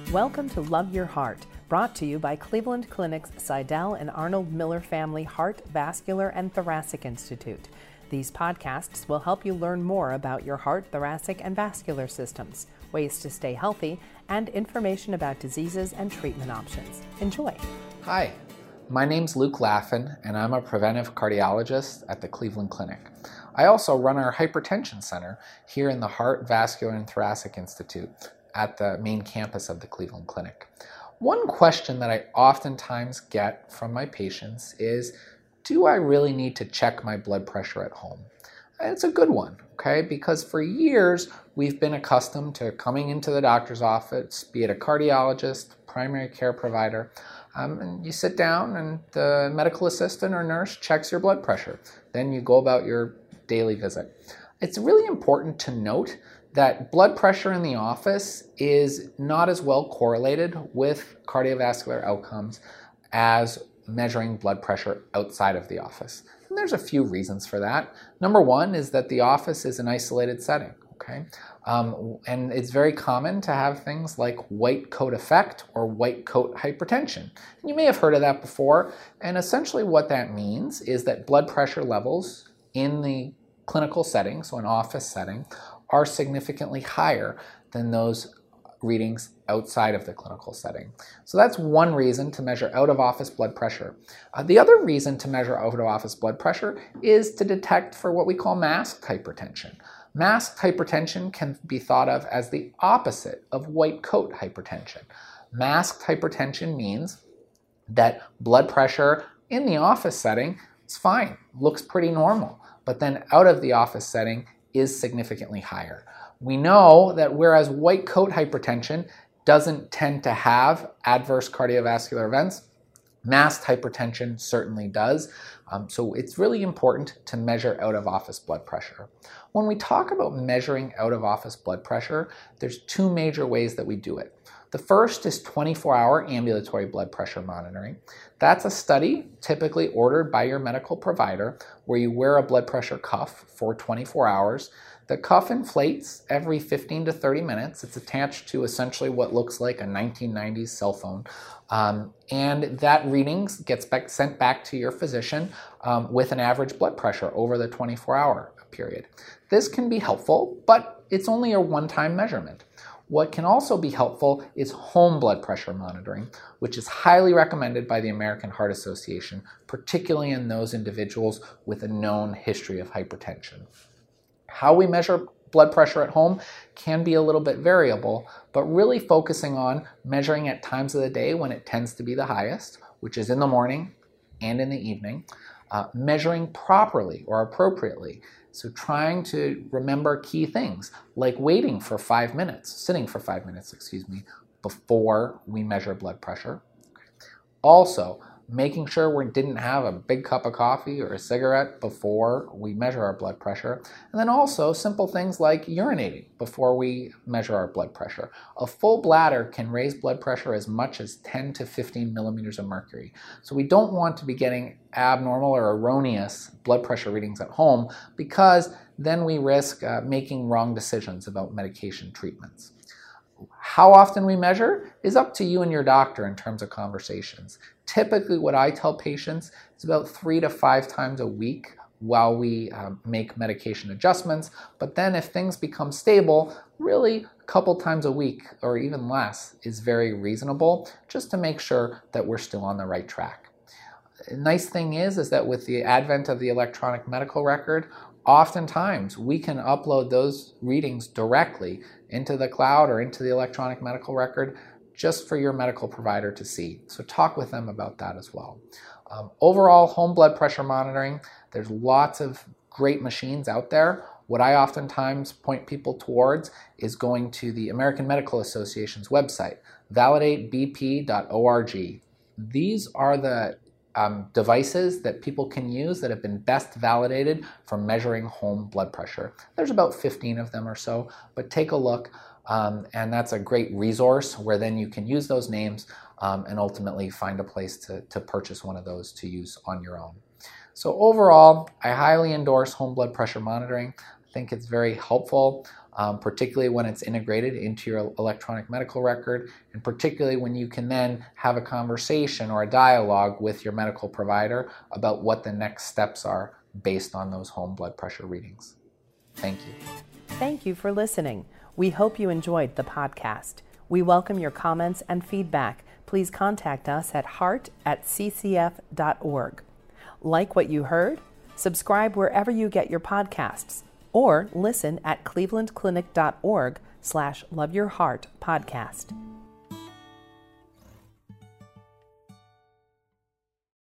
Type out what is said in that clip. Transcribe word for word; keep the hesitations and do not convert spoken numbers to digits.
Welcome to Love Your Heart, brought to you by Cleveland Clinic's Seidel and Arnold Miller Family Heart, Vascular, and Thoracic Institute. These podcasts will help you learn more about your heart, thoracic, and vascular systems, ways to stay healthy, and information about diseases and treatment options. Enjoy. Hi, my name's Luke Laffin, and I'm a preventive cardiologist at the Cleveland Clinic. I also run our hypertension center here in the Heart, Vascular, and Thoracic Institute at the main campus of the Cleveland Clinic. One question that I oftentimes get from my patients is, do I really need to check my blood pressure at home? And it's a good one, okay? Because for years, we've been accustomed to coming into the doctor's office, be it a cardiologist, primary care provider, um, and you sit down and the medical assistant or nurse checks your blood pressure. Then you go about your daily visit. It's really important to note that blood pressure in the office is not as well correlated with cardiovascular outcomes as measuring blood pressure outside of the office. And there's a few reasons for that. Number one is that the office is an isolated setting, okay? Um, and it's very common to have things like white coat effect or white coat hypertension. And you may have heard of that before, and essentially what that means is that blood pressure levels in the clinical setting, so an office setting, are significantly higher than those readings outside of the clinical setting. So that's one reason to measure out-of-office blood pressure. Uh, the other reason to measure out-of-office blood pressure is to detect for what we call masked hypertension. Masked hypertension can be thought of as the opposite of white coat hypertension. Masked hypertension means that blood pressure in the office setting is fine, looks pretty normal, but then out of the office setting is significantly higher. We know that whereas white coat hypertension doesn't tend to have adverse cardiovascular events, masked hypertension certainly does. Um, so it's really important to measure out-of-office blood pressure. When we talk about measuring out-of-office blood pressure, there's two major ways that we do it. The first is twenty-four hour ambulatory blood pressure monitoring. That's a study typically ordered by your medical provider where you wear a blood pressure cuff for twenty-four hours. The cuff inflates every fifteen to thirty minutes. It's attached to essentially what looks like a nineteen nineties cell phone. Um, and that readings gets back, sent back to your physician um, with an average blood pressure over the twenty-four hour period. This can be helpful, but it's only a one-time measurement. What can also be helpful is home blood pressure monitoring, which is highly recommended by the American Heart Association, particularly in those individuals with a known history of hypertension. How we measure blood pressure at home can be a little bit variable, but really focusing on measuring at times of the day when it tends to be the highest, which is in the morning and in the evening, uh, measuring properly or appropriately. So trying to remember key things like waiting for five minutes, sitting for five minutes, excuse me, before we measure blood pressure. Also, making sure we didn't have a big cup of coffee or a cigarette before we measure our blood pressure. And then also simple things like urinating before we measure our blood pressure. A full bladder can raise blood pressure as much as ten to fifteen millimeters of mercury. So we don't want to be getting abnormal or erroneous blood pressure readings at home because then we risk uh, making wrong decisions about medication treatments. How often we measure is up to you and your doctor in terms of conversations. Typically, what I tell patients is about three to five times a week while we um, make medication adjustments. But then if things become stable, really a couple times a week or even less is very reasonable just to make sure that we're still on the right track. The nice thing is, is that with the advent of the electronic medical record, oftentimes we can upload those readings directly into the cloud or into the electronic medical record just for your medical provider to see. So talk with them about that as well. Um, overall, home blood pressure monitoring, there's lots of great machines out there. What I oftentimes point people towards is going to the American Medical Association's website, validate b p dot org. These are the Um, devices that people can use that have been best validated for measuring home blood pressure. There's about fifteen of them or so, but take a look, um, and that's a great resource where then you can use those names um, and ultimately find a place to, to purchase one of those to use on your own. So overall, I highly endorse home blood pressure monitoring. I think it's very helpful. um, particularly when it's integrated into your electronic medical record, and particularly when you can then have a conversation or a dialogue with your medical provider about what the next steps are based on those home blood pressure readings. Thank you. Thank you for listening. We hope you enjoyed the podcast. We welcome your comments and feedback. Please contact us at heart at c c f dot org. Like what you heard? Subscribe wherever you get your podcasts, or listen at cleveland clinic dot org slash love your heart podcast.